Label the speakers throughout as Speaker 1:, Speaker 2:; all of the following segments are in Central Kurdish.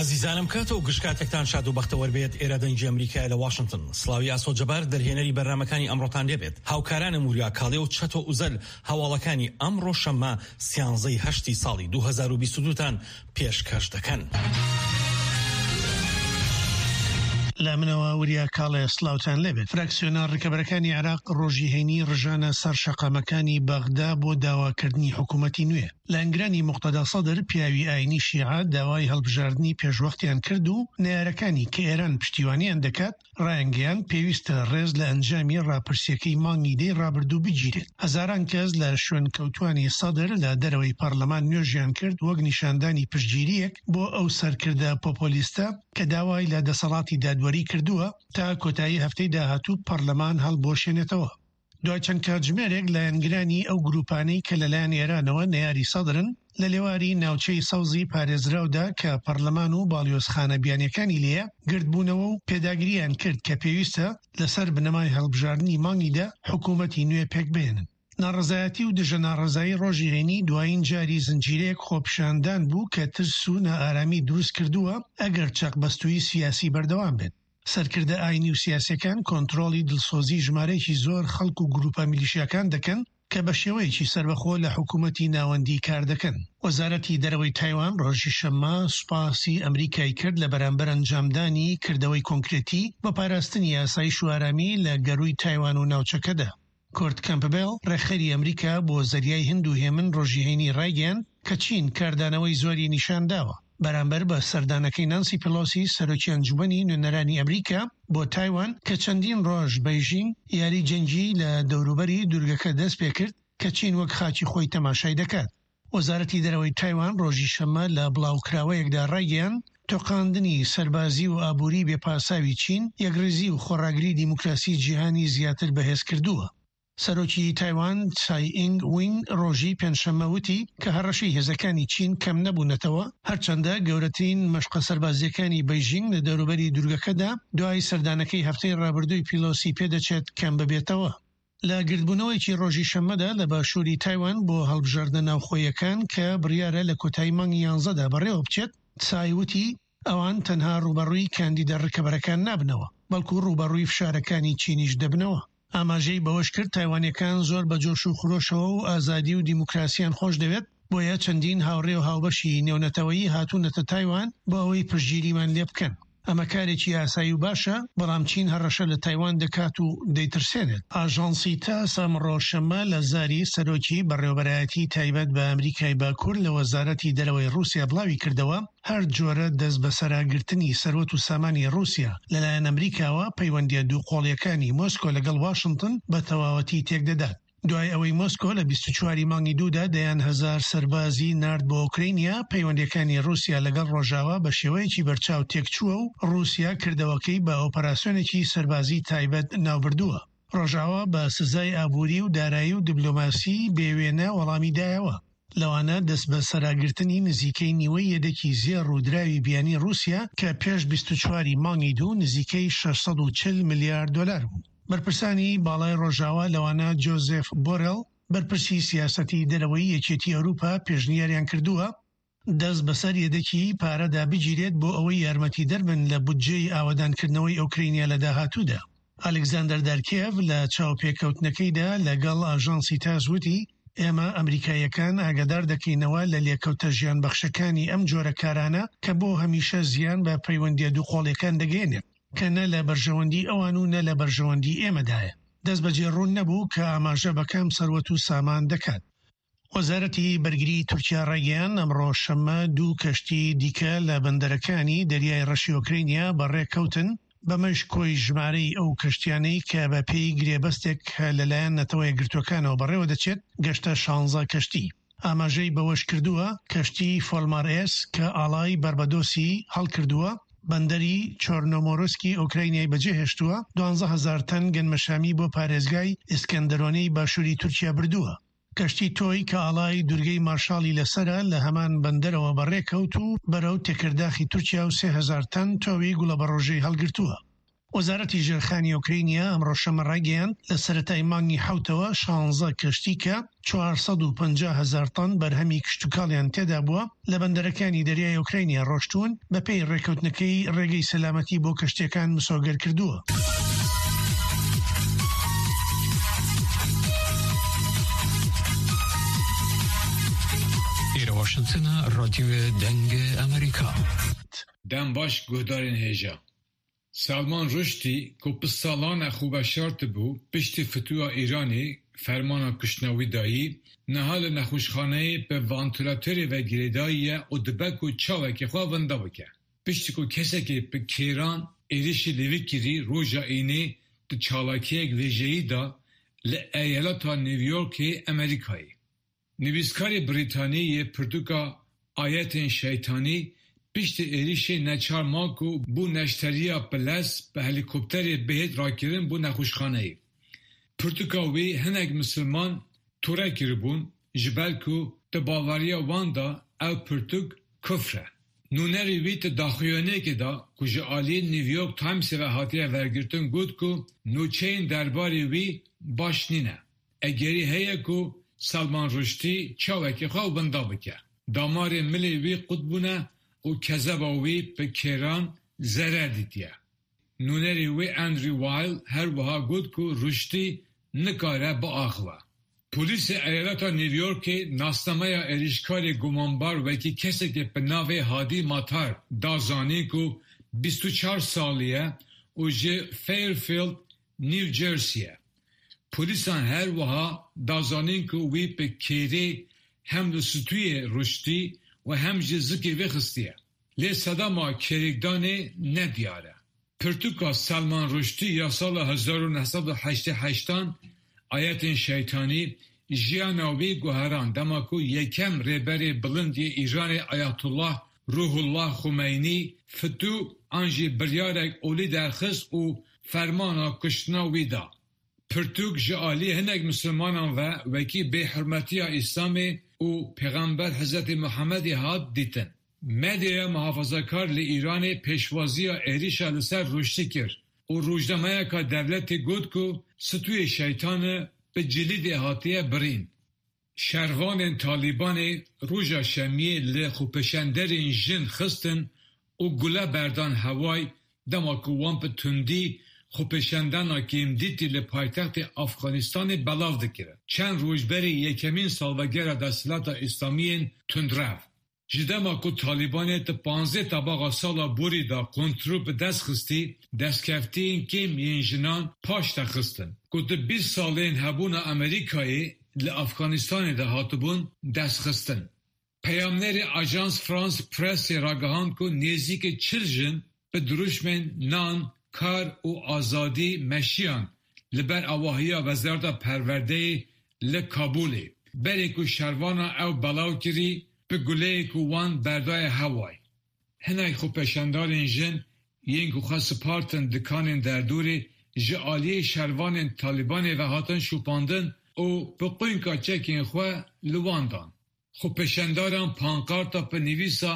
Speaker 1: ئازیزانم کاتەوە گشتکاتێکتان شاد و بەختەوەر بێت. ئێرە دەنگی ئەمریکای لە واشنگتن. سڵاوی ئاسۆجەبار دەرهێنەری بەرنامەکانی ئەمڕۆتان لێبێت. هاوکارانە موریا کاڵێ و چەتۆ ئوزەل هەواڵەکانی ئەمڕۆ شەممە 13 ساڵی 2022تان پێشکەش دەکەن.
Speaker 2: لا منەوە وریا کاڵێ سلااوتان لێبێت. فراکسیۆنە ڕکەبەرەکانی عێراق ڕۆژی هەینی ڕژانە سەر شەقامەکانی بەغدا بۆ داواکردنی حکوومەتی نوێ. لە ئەنگرانی موقتەدا سەدر پیاوی ئاینی شیعە داوای هەڵبژاردننی پێشوەختیان کرد و نارەکانی کە ئێران پشتیوانیان دەکات ڕایانگەیان پێویستە ڕێز لە ئەنجامی ڕاپرسیەکەی مانگی دەی ڕابردوو بگیرێت. هەزاران کەس لە شوێن کەوتوانی سەدر لە دەرەوەی پەرلەمان نوێژیان کرد وەک نیشاندانی پشتگیریەک بۆ ئەو سەرکردە پۆپۆلیستە کە داوای لە دەسەڵاتی دادوەری کردووە تا کۆتایی هەفتەی داهاتوو پەرلەمان هەڵبۆشێنێتەوە. دوای چەند کاتژمێرێک لە ئەنگرانی ئەو گروپانەی کە لەلایەن ئێرانەوە نەیاری سەدرن لە لێواری ناوچەی سەوزی پارێزراودا کە پەرلەمان و باڵیۆزخانە بیانیەکانی لێە گردبوونەوە و پێداگریان کرد کە پێویستە لەسەر بنەمای هەڵبژاردننی مانگیدا حکوومەتی نوێ پێک بێنن. ناڕزایەتی و دژە ناڕزایی ڕۆژی هەینی دوایین جاری زنجیرەیەک خۆپیشاندان بوو کە ترس و نائارامی دروست کردووە ئەگەر چەقبەستووی سیاسی بەردەوام بێت. سەرکردە ئاینی و سیاسەکان کۆنتڕۆلی دڵسۆزی ژمارەیەکی زۆر خەڵک و گروپە میلیشیاکان دەکەن کە بە شێوەیەکی سەربەخۆ لە حکوومەتی ناوەندی کار دەکەن. وەزارەتی دەرەوەی تایوان ڕۆژی شەممە سوپاسی ئەمریکای کرد لە بەرامبەر ئەنجامدانی کردەوەی کۆنکرێتی بە پاراستنی یاسایی شووارامی لە گەروی تایوان و ناوچەکەدا. کورت کەمپبێل ڕێخەری ئەمریکا بۆ زەریای هند و هێمن ڕۆژی هەینی ڕایگەیان کە چین کاردانەوەی زۆری نیشان داوە بەرامبەر بە سەردانەکەی نانسی پلۆسی سەرۆکی ئەنجومەنی نوێنەرانی ئەمریکا بۆ تایوان کە چەندین ڕۆژ بەیژینگ یاری جەنگی لە دەوروبەری دوورگەکە دەست پێ کرد کە چین وەک خاچی خۆی تەماشای دەکات. وەزارەتی دەرەوەی تایوان ڕۆژی شەممە لە بڵاوکراوەیەکدا ڕایگەیان تۆقاندنی سەربازی و ئابووری بێپاساوی چین یەکڕێزی و خۆڕاگری دیموکراسی جیهانی زیاتر بەهێز کردووە. سەرۆکی تایوان چای ئینگ وینگ ڕۆژی پێنجشەممە وتی کە هەڕەشەی هێزەکانی چین کەم نەبوونەتەوە هەرچەندە گەورەترین مەشقە سەربازیەکانی بەیژینگ لە دەوروبەری دوورگەکەدا دوای سەردانەکەی هەفتەی ڕابردووی پیلۆسی پێدەچێت کەم ببێتەوە. لە گردبوونەوەیکی ڕۆژی شەممەدا لە باشووری تایوان بۆ هەڵبژاردنە ناوخۆیەکان کە بڕیارە لە کۆتایی مانگی 11دا بەڕێوە بچێت چای وتی ئەوان تەنها ڕوبەڕووی کاندیدا ڕکەبەرەکان نابنەوە بەڵکو ڕوبەڕووی فشارەکانی چینیش دەبنەوە. ئاماژەی بەوەش کرد تایوانیەکان زۆر بە جۆش و خرۆشەوە و ئازادی و دیموکراسیان خۆش دەوێت بۆیە چەندین هاوڕێ و هاوبەشی نێونەتەوەیی هاتوونەتە تایوان بۆ ئەوەی پشتگیریمان لێ بکەن. ئەمە کارێکی یاسایی و باشە بەڵام چین هەڕەشە لە تایوان دەکات و دەیترسێنێت. ئاژانسی تاس ئەمڕۆ شەممە لە زاری سەرۆکی بەڕێوەبەرایەتی تایبەت بە ئەمریکای باکوور لە وەزارەتی دەرەوەی رووسیا بڵاوی کردەوە هەر جۆرە دەست بە سەراگرتنی سەروەت و سامانی رووسیا لەلایەن ئەمریکاوە پەیوەندیە دووقۆڵیەکانی مۆسکۆ لەگەڵ واشنگتن بە تەواوەتی تێکدەدات. دوای ئەوەی مۆسکۆ لە 24 مانگی دوودا دەیان هەزار سەربازی نارد بۆ ئوکرینیا پەیوەندیەکانی رووسیا لەگەڵ ڕۆژاوا بە شێوەیەکی بەرچاو تێکچووە و رووسیا کردەوەکەی بە ئۆپەراسیۆنێکی سەربازی تایبەت ناوبردووە. ڕۆژاوا بە سزای ئابووری و دارایی و دیبلۆماسی بێوێنە وەڵامی دایەوە. لەوانە دەست بە سەراگرتنی نزیکەی نیوەی یەدەکی زێڕ و دراوی بیانی رووسیا کە پێش 24 مانگی دوو نزیکەی 640 میلیارد دلار بوو. بەرپرسانی باڵای ڕۆژاوا لەوانە جۆزێف بۆرێل بەرپرسی سیاسەتی دەرەوەی یەکێتی ئەوروپا پێشنیاریان کردووە دەست بەسەر یەدەکی پارەدا بگیرێت بۆ ئەوەی یارمەتی دەربن لە بودجەی ئاوەدانکردنەوەی ئوکرینیا لە داهاتوودا. ئالێکزاندەر دارکێڤ لە چاوپێکەوتنەکەیدا لەگەڵ ئاژانسی تاس وتی ئێمە ئەمریکایەکان ئاگادار دەکەینەوە لە لێکەوتە ژیان بەخشەکانی ئەم جۆرە کارانە کە بۆ هەمیشە زیان بە پەیوەندیە دووقۆڵیەکان دەگەێنێت کە نە لە بەرژەوەندی ئەوان و نە لە بەرژەوەندی ئێمەدایە. دەست بەجێ ڕوون نەبوو کە ئاماژە بەکام سەروەت و سامان دەکات. وەزارەتی بەرگری تورکیا ڕایگەیان ئەمڕۆ شەممە دوو کەشتی دیکە لە بەندەرەکانی دەریای ڕەشی ئۆکرینیا بەڕێکەوتن بەمەش کۆی ژمارەی ئەو کەشتیانەی کە بە پێی گرێبەستێک لەلایەن نەتەوە یەکگرتوەکانەوە بەڕێوە دەچێت گەشتە 16 کەشتی. ئاماژەی بەوەش کردووە کەشتی فۆلمارئێس کە ئاڵای بەربەدۆسی هەڵکردووە بەندەری چۆرنۆمۆرۆسکی ئۆکراینیای بەجێهێشتووە 12,000 تەن گەنمەشامی بۆ پارێزگای ئیسکەندەرۆنەی باشووری تورکیا بردووە. کەشتی تۆی کە ئاڵای دوورگەی مارشاڵی لەسەرە لە هەمان بەندەرەوە بەڕێکەوت و بەرەو تێکرداخی تورکیا و 3,000 تەن تۆوی گوڵە بەڕۆژەی هەڵگرتووە. وەزارەتی ژێرخانی ئوکرینیا ئەمڕۆ شەمە ڕاگەیاند لە سەرەتای مانگی حوتەوە 16 کەشتی کە 450,000 تن بەرهەمی کشتوکاڵیان تێدا بووە لە بەندەرەکانی دەریای ئوکرینیا ڕۆشتوون بەپێی ڕێکەوتنەکەی ڕێگەی سەلامەتی بۆ کەشتیەکان مسۆگەر کردووە.
Speaker 3: واشنطن رادیو دنگ امریکا.
Speaker 4: دم باش گهدارین هیجا. سلمان رشدی که پسالان خوب شرط بو پشت فتوح ایرانی فرمان کشناوی دایی نهال نخوشخانه به وانتولاتوری و گریدایی و دبک و چاوه که خواه ونده بکه. پشتی که کسی که به کیران ایریشی لیوی کری روژا اینی دو چالاکی اک ویجهی دا لایالات نیویورک امریکایی. نویسکاری بریتانیای پرتوکا آیت شیطانی پشت ایریش نچار ماکو بو نشتریا پلس به هلیکوپتری بهت راکرین بو نخوشخانه ای. پرتوکا وی هنگ مسلمان توره کربون جبلکو تباوریا واندا او پرتوک کفره. نونری وی تداخیانه که دا کج آلی نیویورک تایمز و حاتیه ورگرتن گود کو نوچین درباری وی باش نینه. اگری هیا کو سلمان رشدی چاوکی خواه بنده بکه. دامار ملی وی قطبونه و کذبا وی به کیران ضرر دیدیه. نونری وی اندری وایل هر وها گود که رشدی نکاره با آخوه. پولیس ایالت نیویورک ناسنامه اریشکاری گمانبار وکی کسی که به ناو هادی ماتار دازانی که 24 سالیه و جه فیرفیلد نیو جرسیه. پولیسان هر وها دازانین که وی به کیری هم لستوی رشدی و هم جزکی وخستیه. لی صداما کریکدانه ندیاره. پرتوکا سلمان رشدی یا سال 1988 آیت شیطانی جیاناوی گوهران دماکو یکم ریبری بلندی ایران آیت الله روح الله خمینی فتو انجی بریارک اولی درخص و فرمانا کشتناوی دا. پرتوک جالی هنگ مسلمانان و وکی به حرمتی اسلامی و پیغمبر حضرت محمد هاد دیتن. مدیا محافظه‌کار لی ایران پیشوازی ایریشا لسر رشدی کرد و روزنامه که دولت گود کو ستوی شیطان به جلید احاطیه برین. شهروان طالبان روژا شمیه لی خوپشندرین جن خستن و گله بردان هوای دماکوان په تندی خوپشندن اکیم دیتی لی پایتخت افغانستان بلاو دکره. چند روز بری یکمین سالوگر دستلات اسلامیین تندرف. جدما کو طالبان تا 15 طبقه سالا بوری دا کنترل به دست خستی دست کفتین کم این جنان پاش تا خستن. کو تا 20 سالین هبون امریکایی لی افغانستان دا هاتبون دست خستن. پیامنر اجانس فرانس پرس راگهان کو نزدیک 40 جن به دروشمن نان کار و آزادی مشیان لبر اواهیا وزارت پرورده لکابولی بری کو شروانا او بلاو کری به گله کوان بردای هوای. هنای خوپشندارین جن ینگو خاص پارتن دکانین در دوری جعالی شروان طالبان و هاتن شوپاندن و به قوینکا چکین خواه لواندان. خوپشنداران پانکارتا په نویسا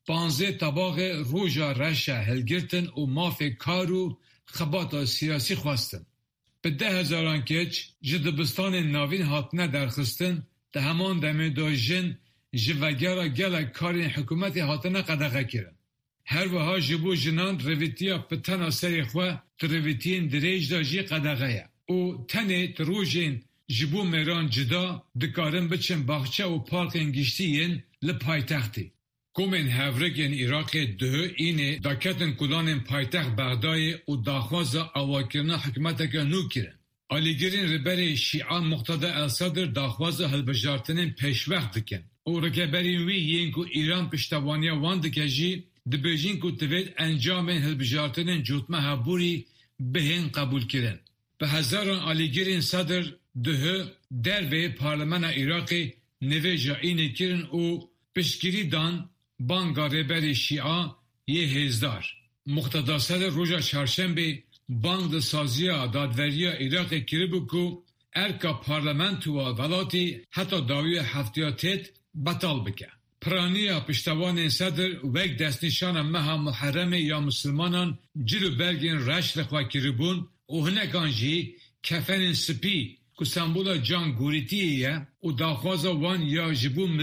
Speaker 4: 15 طباق روژا رشه هلگرتن و ماف کارو خباتا سیاسی خواستن. به 10,000 کچ جدبستان ناوین هاتنه درخستن ده همان دمه دا جن جوگرا گلک کارین حکومتی هاتنه قدقه کرن. هر وها جبو جنان رویتیا پتنا سری خواه ترویتین دریج دا جی قدقه یا. او تنه تروجین جبو میران جدا دکارن بچن باخچه و پارکن گشتیین لپایتختی. کومن هفرگین عراق ده اینه داکتن کلانین پایتخت بغدای و داخواز اواکرنا حکومتک نو کرن. آلیگرین ربری شیعان مقتدا الصدر داخواز هلبجارتنین پیشوقت دکن. او رکبرین وی ینکو ایران پشتوانیا وان دکجی دبیجین کو توید انجام هلبجارتنین جوتمه هبوری بهین قبول کرن. به هزاران آلیگرین صدر ده در وی پارلمان عراقی نویجا اینه کرن او پشگیری دان بانگا ربری شیعه یه هزدار. مقتدا صدر روژا چهارشنبه بانگ سازیا دادوریا عراق کربو کو ارکا پارلمنت و ولاتی حتی داوی هفتیاتیت بطال بکه. پرانیا پشتوان صدر وک دستنشان مها محرم یا مسلمانان جلو برگین رش لخوا کربون و هنکان جی کفن سپی که سمبولا جان گوریتیه و داخواز وان یا جبون